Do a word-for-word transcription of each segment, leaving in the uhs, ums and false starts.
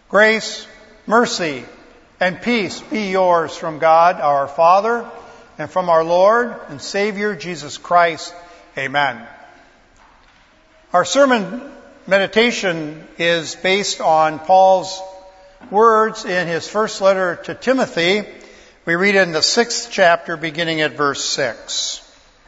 Grace, mercy, and peace be yours from God our Father and from our Lord and Savior Jesus Christ. Amen. Our sermon meditation is based on Paul's words in his first letter to Timothy. We read in the sixth chapter beginning at verse six.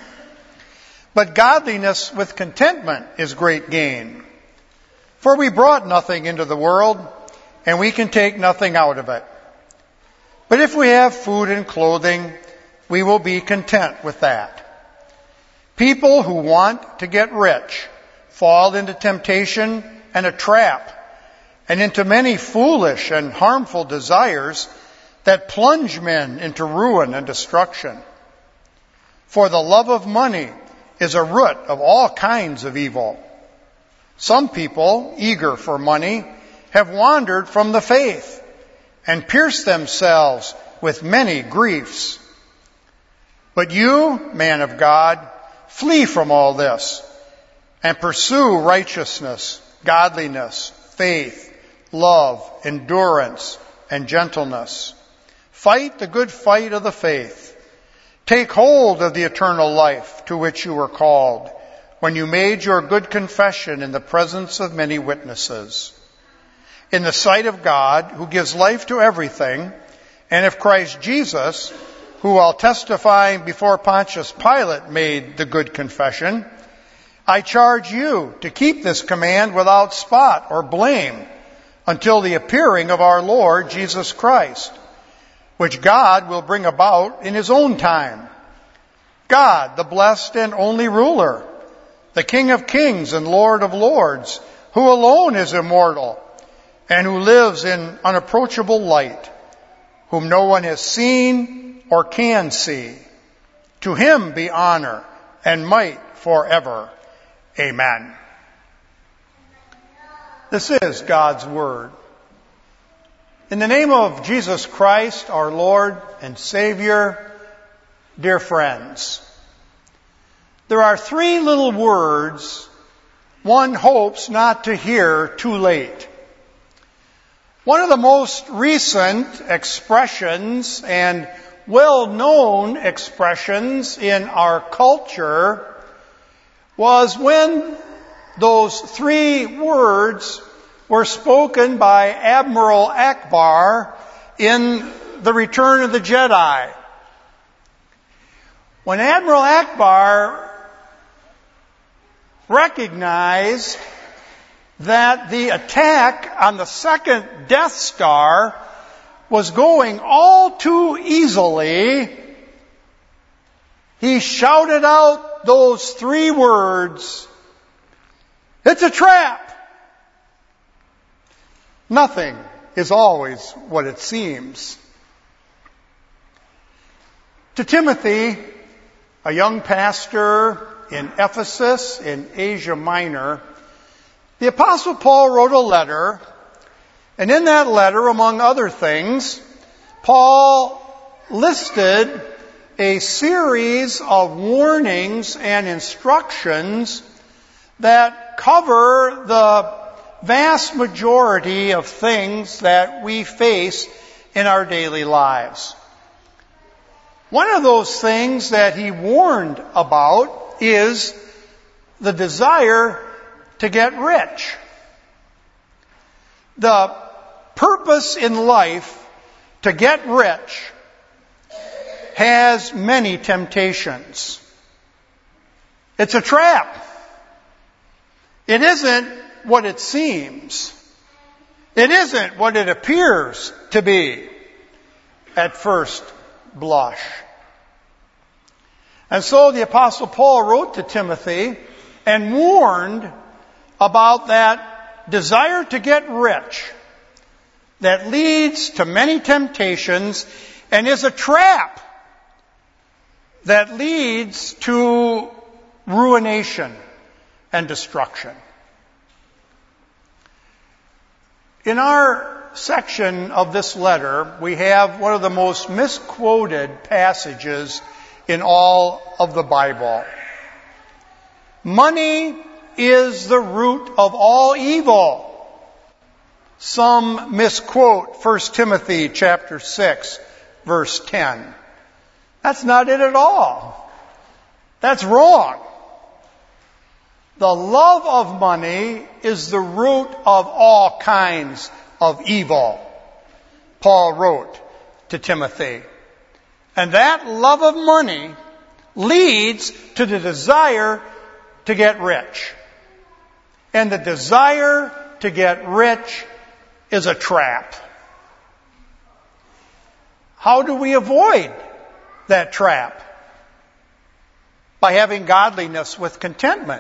But godliness with contentment is great gain. For we brought nothing into the world, and we can take nothing out of it. But if we have food and clothing, we will be content with that. People who want to get rich fall into temptation and a trap, and into many foolish and harmful desires that plunge men into ruin and destruction. For the love of money is a root of all kinds of evil. Some people, eager for money, have wandered from the faith and pierced themselves with many griefs. But you, man of God, flee from all this and pursue righteousness, godliness, faith, love, endurance, and gentleness. Fight the good fight of the faith. Take hold of the eternal life to which you were called when you made your good confession in the presence of many witnesses. In the sight of God, who gives life to everything, and of Christ Jesus, who while testifying before Pontius Pilate made the good confession, I charge you to keep this command without spot or blame until the appearing of our Lord Jesus Christ, which God will bring about in His own time. God, the blessed and only ruler, the King of kings and Lord of lords, who alone is immortal, and who lives in unapproachable light, whom no one has seen or can see. To Him be honor and might forever. Amen. This is God's Word. In the name of Jesus Christ, our Lord and Savior, dear friends, there are three little words one hopes not to hear too late. One of the most recent expressions and well-known expressions in our culture was when those three words were spoken by Admiral Ackbar in The Return of the Jedi. When Admiral Ackbar recognized that the attack on the second Death Star was going all too easily, he shouted out those three words, "It's a trap!" Nothing is always what it seems. To Timothy, a young pastor in Ephesus in Asia Minor, the Apostle Paul wrote a letter, and in that letter, among other things, Paul listed a series of warnings and instructions that cover the vast majority of things that we face in our daily lives. One of those things that he warned about is the desire to get rich. The purpose in life to get rich has many temptations. It's a trap. It isn't what it seems. It isn't what it appears to be at first blush. And so the Apostle Paul wrote to Timothy and warned about that desire to get rich that leads to many temptations and is a trap that leads to ruination and destruction. In our section of this letter, we have one of the most misquoted passages in all of the Bible. Money is the root of all evil. Some misquote First Timothy chapter six, verse ten. That's not it at all. That's wrong. The love of money is the root of all kinds of evil, Paul wrote to Timothy. And that love of money leads to the desire to get rich. And the desire to get rich is a trap. How do we avoid that trap? By having godliness with contentment.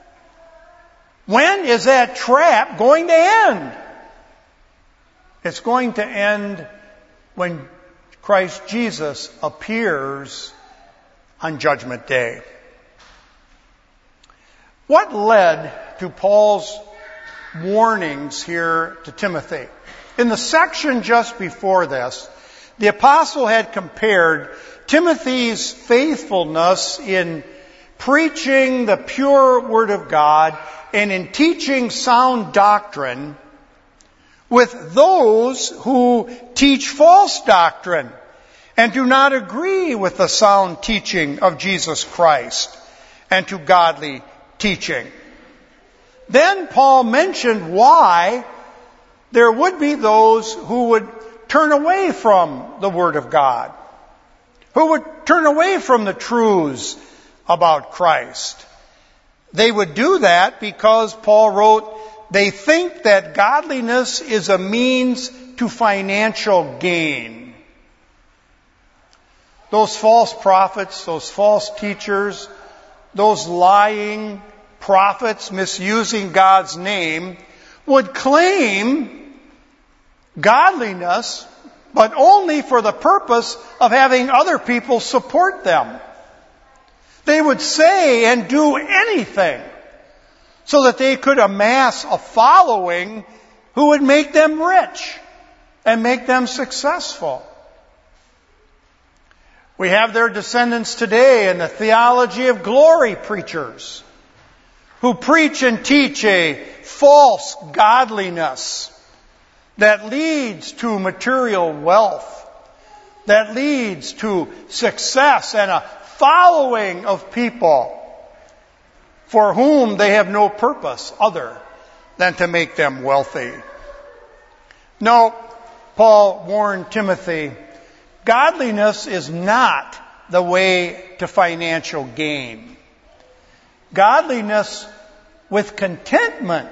When is that trap going to end? It's going to end when Christ Jesus appears on Judgment Day. What led to Paul's warnings here to Timothy? In the section just before this, the apostle had compared Timothy's faithfulness in preaching the pure Word of God and in teaching sound doctrine with those who teach false doctrine and do not agree with the sound teaching of Jesus Christ and to godly teaching. Then Paul mentioned why there would be those who would turn away from the Word of God, who would turn away from the truths about Christ. They would do that because, Paul wrote, they think that godliness is a means to financial gain. Those false prophets, those false teachers, those lying prophets misusing God's name would claim godliness, but only for the purpose of having other people support them. They would say and do anything so that they could amass a following who would make them rich and make them successful. We have their descendants today in the theology of glory preachers who preach and teach a false godliness that leads to material wealth, that leads to success and a following of people for whom they have no purpose other than to make them wealthy. No, Paul warned Timothy, godliness is not the way to financial gain. Godliness with contentment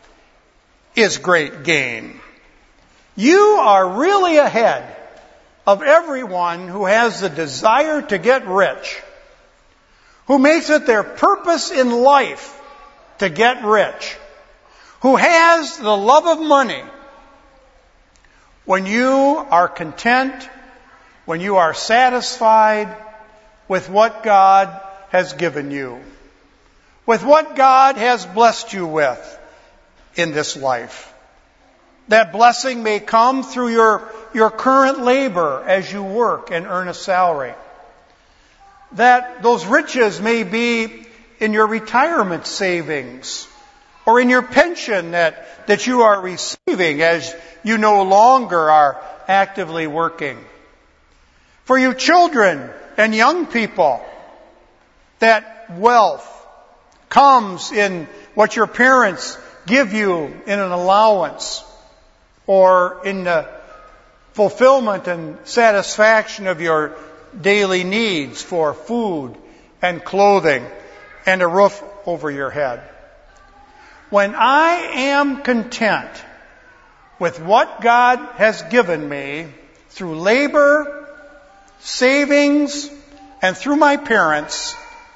is great gain. You are really ahead of everyone who has the desire to get rich, who makes it their purpose in life to get rich, who has the love of money. When you are content, when you are satisfied with what God has given you, with what God has blessed you with in this life. That blessing may come through your, your current labor as you work and earn a salary. That those riches may be in your retirement savings or in your pension that, that you are receiving as you no longer are actively working. For you children and young people, that wealth comes in what your parents give you in an allowance or in the fulfillment and satisfaction of your daily needs for food and clothing and a roof over your head. When I am content with what God has given me through labor, savings, and through my parents,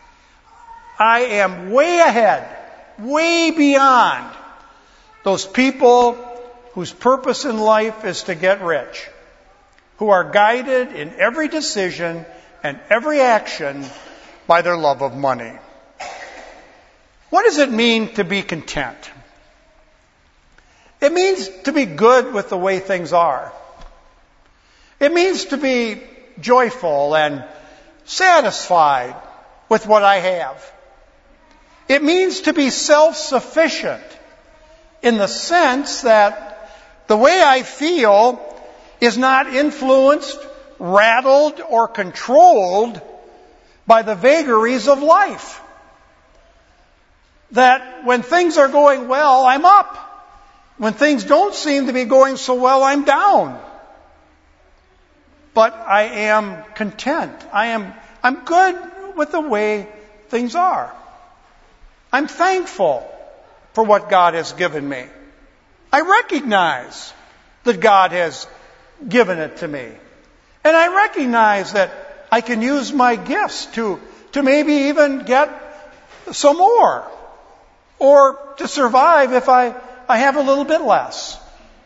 I am way ahead, way beyond those people whose purpose in life is to get rich, who are guided in every decision and every action by their love of money. What does it mean to be content? It means to be good with the way things are. It means to be joyful and satisfied with what I have. It means to be self-sufficient in the sense that The way I feel is not influenced, rattled, or controlled by the vagaries of life. That when things are going well, I'm up. When things don't seem to be going so well, I'm down. But I am content. I am, I'm good with the way things are. I'm thankful for what God has given me. I recognize that God has given it to me. And I recognize that I can use my gifts to, to maybe even get some more. Or to survive if I, I have a little bit less.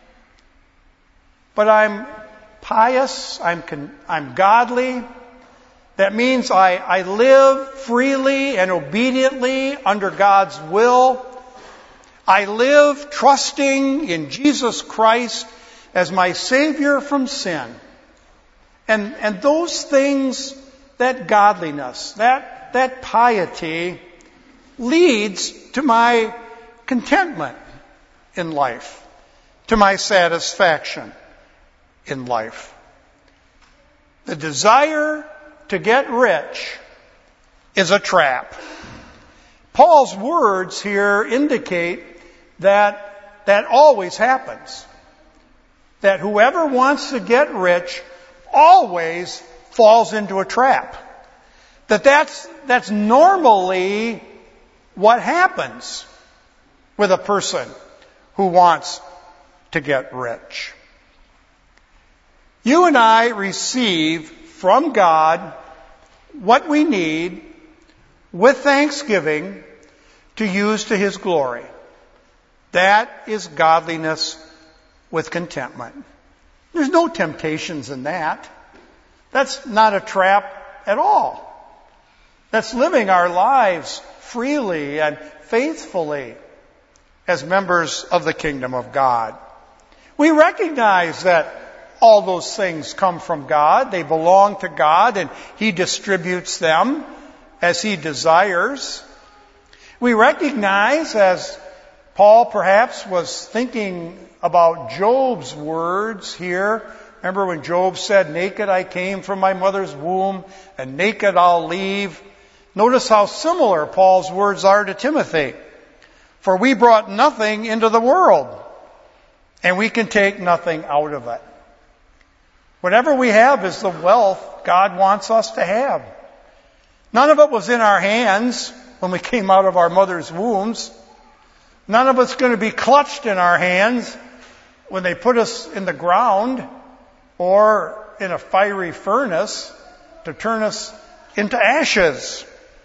But I'm pious, I'm, con, I'm godly. That means I, I live freely and obediently under God's will. I live trusting in Jesus Christ as my Savior from sin. And, and those things, that godliness, that, that piety leads to my contentment in life, to my satisfaction in life. The desire to get rich is a trap. Paul's words here indicate that that always happens. That whoever wants to get rich always falls into a trap. That that's, that's normally what happens with a person who wants to get rich. You and I receive from God what we need with thanksgiving to use to His glory. That is godliness with contentment. There's no temptations in that. That's not a trap at all. That's living our lives freely and faithfully as members of the kingdom of God. We recognize that all those things come from God. They belong to God, and He distributes them as He desires. We recognize, as Paul perhaps was thinking about Job's words here. Remember when Job said, "Naked I came from my mother's womb, and naked I'll leave." Notice how similar Paul's words are to Timothy. For we brought nothing into the world, and we can take nothing out of it. Whatever we have is the wealth God wants us to have. None of it was in our hands when we came out of our mother's wombs. None of it's going to be clutched in our hands when they put us in the ground or in a fiery furnace to turn us into ashes.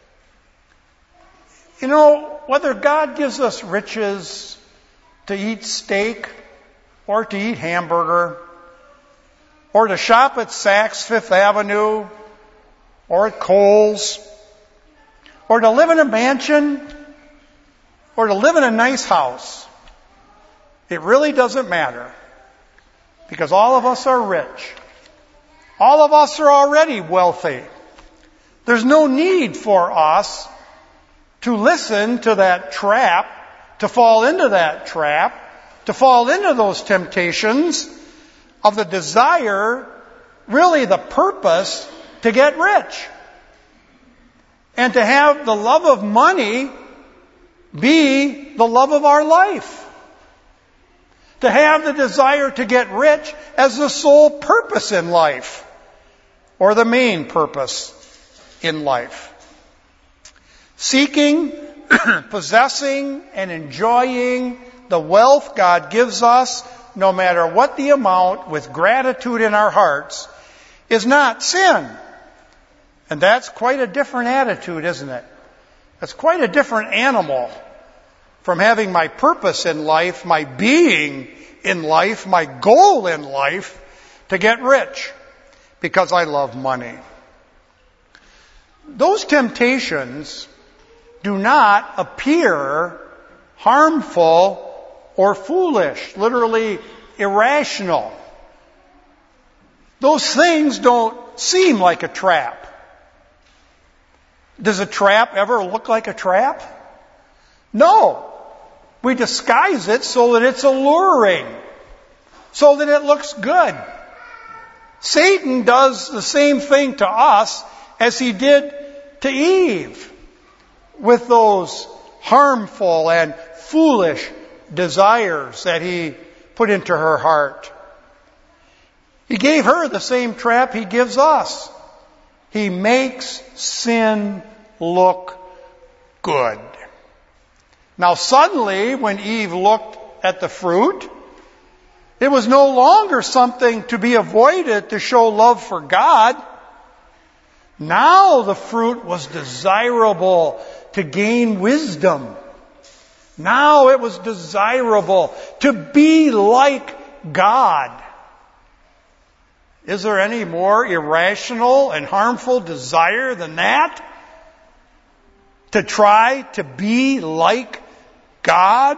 You know, whether God gives us riches to eat steak or to eat hamburger or to shop at Saks Fifth Avenue or at Kohl's or to live in a mansion or to live in a nice house, it really doesn't matter, because all of us are rich. All of us are already wealthy. There's no need for us to listen to that trap, to fall into that trap, to fall into those temptations of the desire, really the purpose, to get rich. And to have the love of money be the love of our life. To have the desire to get rich as the sole purpose in life, or the main purpose in life. Seeking, possessing, and enjoying the wealth God gives us, no matter what the amount, with gratitude in our hearts, is not sin. And that's quite a different attitude, isn't it? That's quite a different animal from having my purpose in life, my being in life, my goal in life, to get rich because I love money. Those temptations do not appear harmful or foolish, literally irrational. Those things don't seem like a trap. Does a trap ever look like a trap? No. We disguise it so that it's alluring. so that it looks good. Satan does the same thing to us as he did to Eve with those harmful and foolish desires that he put into her heart. He gave her the same trap he gives us. He makes sin look good. Now suddenly, when Eve looked at the fruit, it was no longer something to be avoided to show love for God. Now the fruit was desirable to gain wisdom. Now it was desirable to be like God. Is there any more irrational and harmful desire than that? To try to be like God?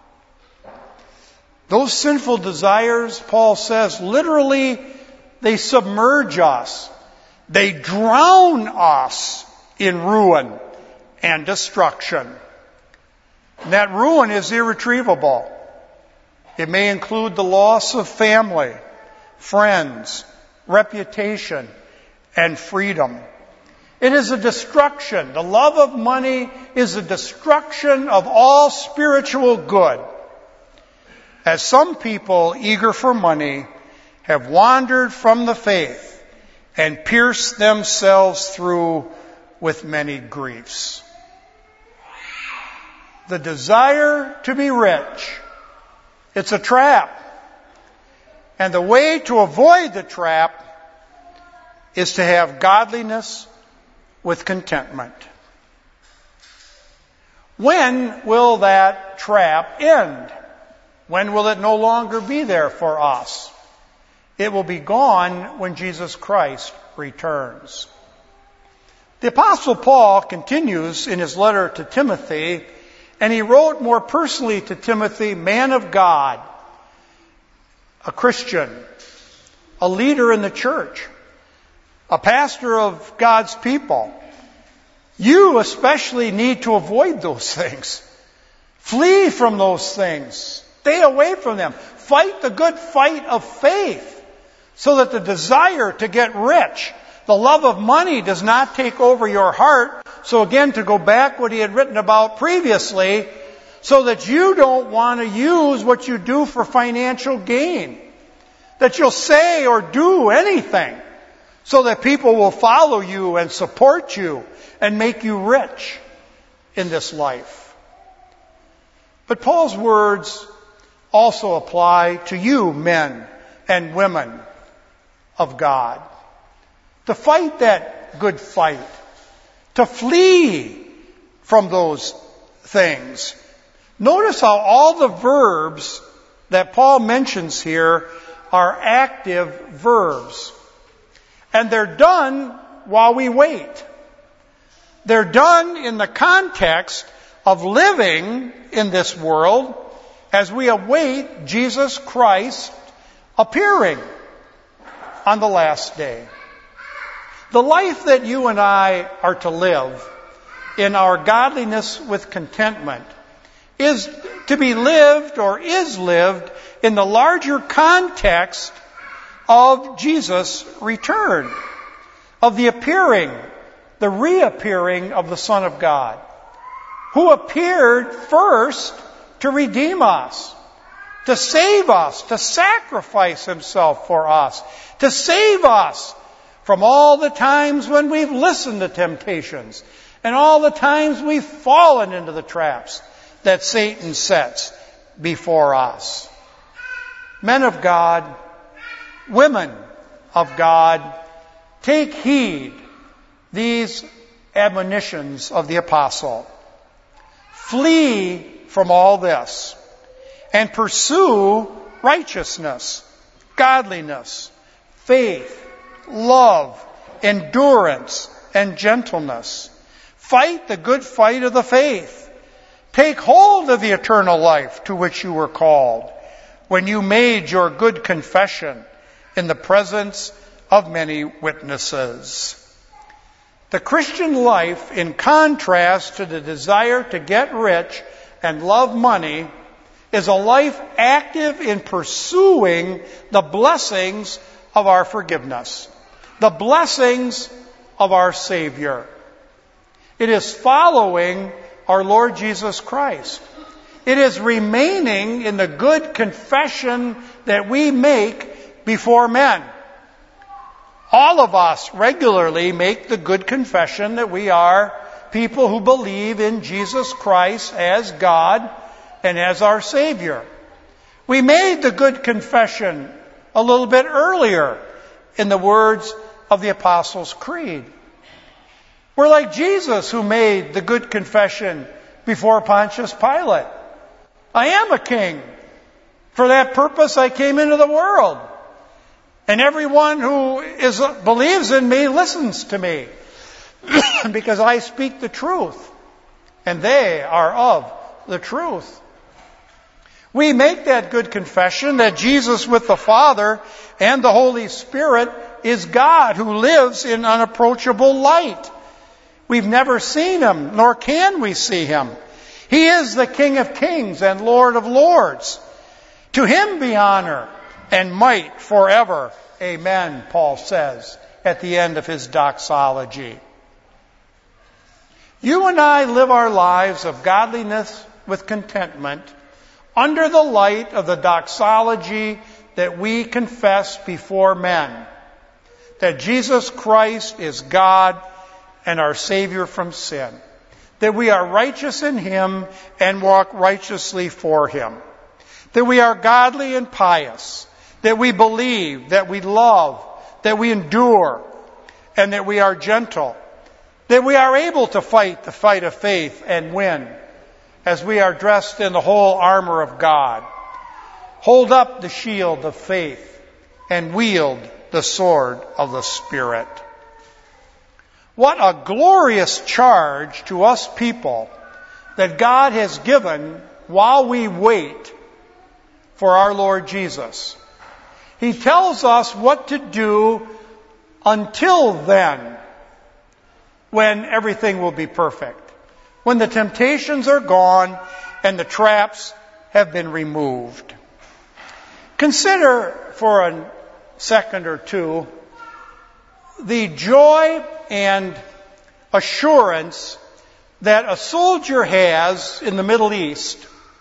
Those sinful desires, Paul says, literally, they submerge us. They drown us in ruin and destruction. And that ruin is irretrievable. It may include the loss of family, friends, reputation, and freedom. It is a destruction. The love of money is a destruction of all spiritual good. As some people eager for money have wandered from the faith and pierced themselves through with many griefs. The desire to be rich, it's a trap. And the way to avoid the trap is to have godliness with contentment. When will that trap end? When will it no longer be there for us? It will be gone when Jesus Christ returns. The Apostle Paul continues in his letter to Timothy, and he wrote more personally to Timothy, man of God, a Christian, a leader in the church, a pastor of God's people. You especially need to avoid those things. Flee from those things. Stay away from them. Fight the good fight of faith so that the desire to get rich, the love of money does not take over your heart. So again, to go back what he had written about previously, so that you don't want to use what you do for financial gain. That you'll say or do anything so that people will follow you and support you and make you rich in this life. But Paul's words also apply to you, men and women of God. To fight that good fight. To flee from those things. Notice how all the verbs that Paul mentions here are active verbs. And they're done while we wait. They're done in the context of living in this world as we await Jesus Christ appearing on the last day. The life that you and I are to live in our godliness with contentment is to be lived or is lived in the larger context of Jesus' return, of the appearing, the reappearing of the Son of God, who appeared first to redeem us, to save us, to sacrifice himself for us, to save us from all the times when we've listened to temptations and all the times we've fallen into the traps that Satan sets before us. Men of God, women of God, take heed these admonitions of the apostle. Flee from all this and pursue righteousness, godliness, faith, love, endurance, and gentleness. Fight the good fight of the faith. Take hold of the eternal life to which you were called when you made your good confession in the presence of many witnesses. The Christian life, in contrast to the desire to get rich and love money, is a life active in pursuing the blessings of our forgiveness, the blessings of our Savior. It is following our Lord Jesus Christ. It is remaining in the good confession that we make before men. All of us regularly make the good confession that we are people who believe in Jesus Christ as God and as our Savior. We made the good confession a little bit earlier in the words of the Apostles' Creed. We're like Jesus, who made the good confession before Pontius Pilate. I am a king. For that purpose I came into the world. And everyone who is, believes in me listens to me. Because I speak the truth. And they are of the truth. We make that good confession that Jesus with the Father and the Holy Spirit is God who lives in unapproachable light. We've never seen Him, nor can we see Him. He is the King of kings and Lord of lords. To Him be honor and might forever. Amen, Paul says at the end of his doxology. You and I live our lives of godliness with contentment under the light of the doxology that we confess before men, that Jesus Christ is God and our Savior from sin, that we are righteous in Him and walk righteously for Him, that we are godly and pious, that we believe, that we love, that we endure, and that we are gentle, that we are able to fight the fight of faith and win, as we are dressed in the whole armor of God, hold up the shield of faith, and wield the sword of the Spirit. What a glorious charge to us people that God has given while we wait for our Lord Jesus. He tells us what to do until then, when everything will be perfect, when the temptations are gone and the traps have been removed. Consider for a second or two the joy and assurance that a soldier has in the Middle East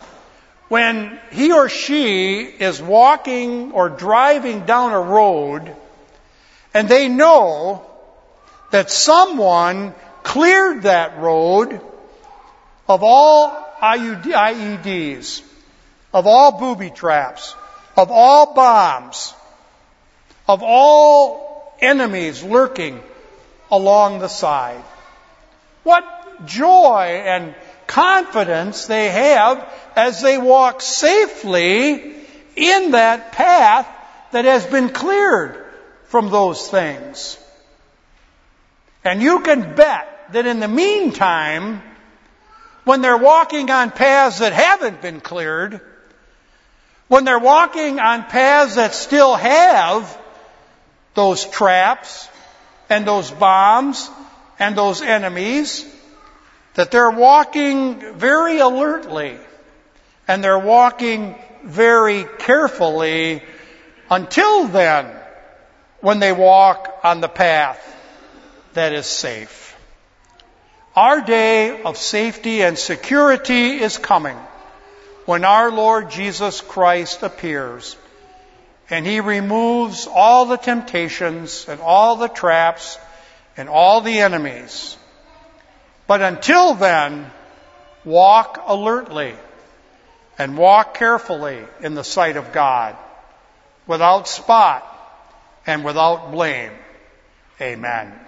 when he or she is walking or driving down a road and they know that someone cleared that road of all I E Ds, of all booby traps, of all bombs, of all enemies lurking along the side. What joy and confidence they have as they walk safely in that path that has been cleared from those things. And you can bet that in the meantime, when they're walking on paths that haven't been cleared, when they're walking on paths that still have those traps and those bombs and those enemies, that they're walking very alertly and they're walking very carefully until then, when they walk on the path that is safe. Our day of safety and security is coming when our Lord Jesus Christ appears and He removes all the temptations and all the traps and all the enemies. But until then, walk alertly and walk carefully in the sight of God, without spot and without blame. Amen.